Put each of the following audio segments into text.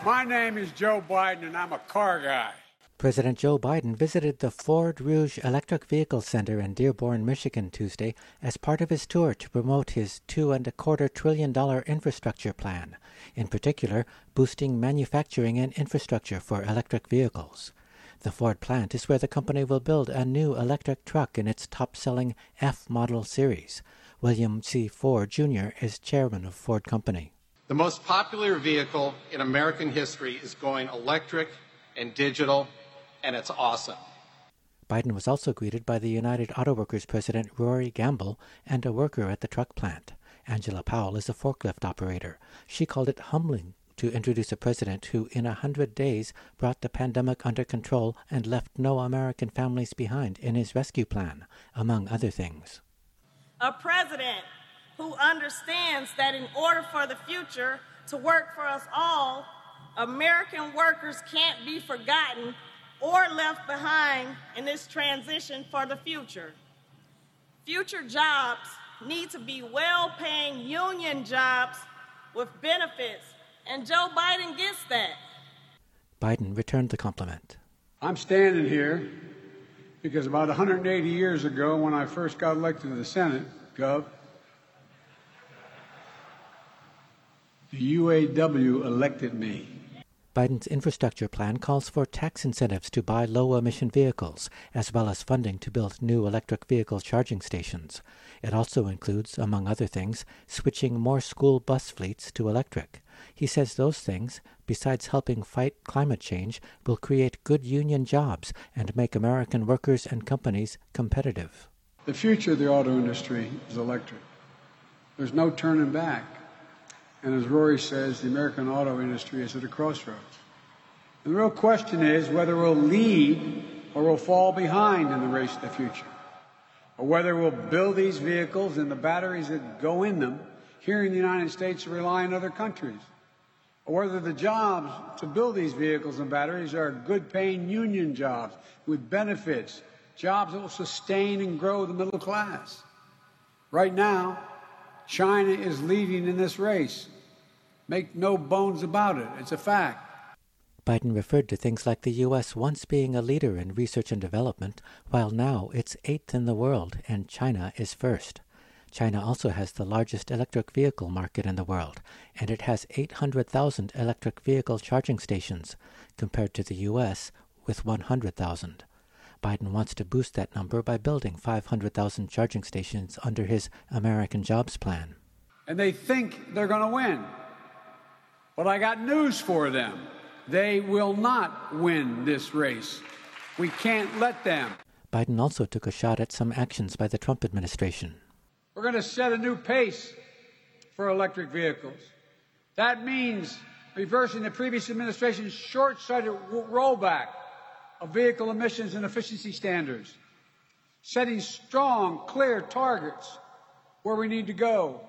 My name is Joe Biden, and I'm a car guy. President Joe Biden visited the Ford Rouge Electric Vehicle Center in Dearborn, Michigan Tuesday as part of his tour to promote his $2.25 trillion infrastructure plan, in particular boosting manufacturing and infrastructure for electric vehicles. The Ford plant is where the company will build a new electric truck in its top-selling F model series. William C. Ford, Jr. is chairman of Ford Company. The most popular vehicle in American history is going electric and digital, and it's awesome. Biden was also greeted by the United Auto Workers president Rory Gamble and a worker at the truck plant. Angela Powell is a forklift operator. She called it humbling to introduce a president who, in 100 days, brought the pandemic under control and left no American families behind in his rescue plan, among other things. A president who understands that in order for the future to work for us all, American workers can't be forgotten or left behind in this transition for the future. Future jobs need to be well-paying union jobs with benefits, and Joe Biden gets that. Biden returned the compliment. I'm standing here because about 180 years ago, when I first got elected to the Senate, Gov, the UAW elected me. Biden's infrastructure plan calls for tax incentives to buy low-emission vehicles, as well as funding to build new electric vehicle charging stations. It also includes, among other things, switching more school bus fleets to electric. He says those things, besides helping fight climate change, will create good union jobs and make American workers and companies competitive. The future of the auto industry is electric. There's no turning back. And as Rory says, the American auto industry is at a crossroads. And the real question is whether we'll lead or we'll fall behind in the race to the future, or whether we'll build these vehicles and the batteries that go in them here in the United States rely on other countries, or whether the jobs to build these vehicles and batteries are good-paying union jobs with benefits, jobs that will sustain and grow the middle class. Right now, China is leading in this race. Make no bones about it. It's a fact. Biden referred to things like the U.S. once being a leader in research and development, while now it's 8th in the world and China is first. China also has the largest electric vehicle market in the world, and it has 800,000 electric vehicle charging stations, compared to the U.S. with 100,000. Biden wants to boost that number by building 500,000 charging stations under his American Jobs Plan. And they think they're going to win. But I got news for them. They will not win this race. We can't let them. Biden also took a shot at some actions by the Trump administration. We're going to set a new pace for electric vehicles. That means reversing the previous administration's short-sighted rollback of vehicle emissions and efficiency standards, setting strong, clear targets where we need to go.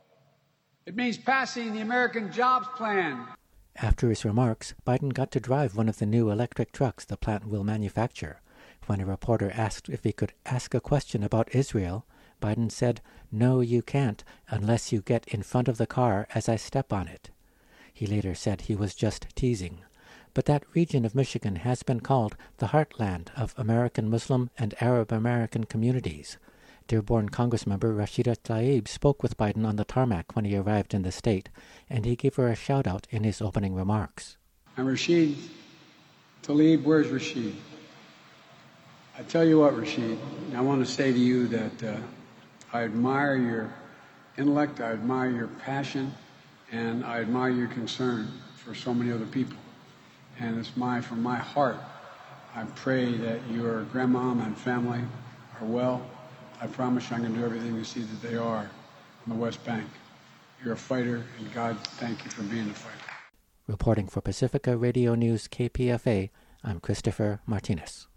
It means passing the American Jobs Plan. After his remarks, Biden got to drive one of the new electric trucks the plant will manufacture. When a reporter asked if he could ask a question about Israel, Biden said, "No, you can't, unless you get in front of the car as I step on it." He later said he was just teasing. But that region of Michigan has been called the heartland of American Muslim and Arab American communities. Dearborn Congressmember Rashida Tlaib spoke with Biden on the tarmac when he arrived in the state, and he gave her a shout-out in his opening remarks. And Rashid Tlaib, where's Rashid? I tell you what, Rashid, I want to say to you that I admire your intellect, I admire your passion, and I admire your concern for so many other people. And it's from my heart, I pray that your grandmom and family are well. I promise you I'm going to do everything to see that they are on the West Bank. You're a fighter, and God, thank you for being a fighter. Reporting for Pacifica Radio News KPFA, I'm Christopher Martinez.